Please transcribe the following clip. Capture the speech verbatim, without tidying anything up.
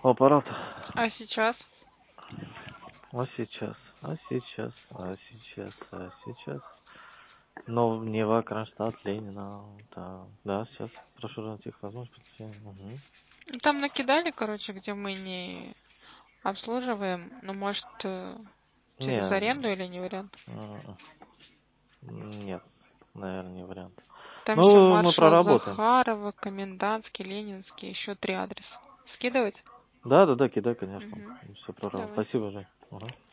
у аппарата. А сейчас? А сейчас, а сейчас, а сейчас, а сейчас. Но Нева, Кронштадт, Ленина, да, да, сейчас прошу на тех возможностей. Угу. Ну, там накидали, короче, где мы не обслуживаем. Ну, может, э, через Не, аренду или не вариант? а, нет, наверное, не вариант. Там еще Ну, мы маршал проработаем. Захарова, Комендантский, Ленинский, еще три адреса. Скидывать? Да, да, да, кидай, конечно. Угу. Все проработаем. Давай. Спасибо, Жень. Ага.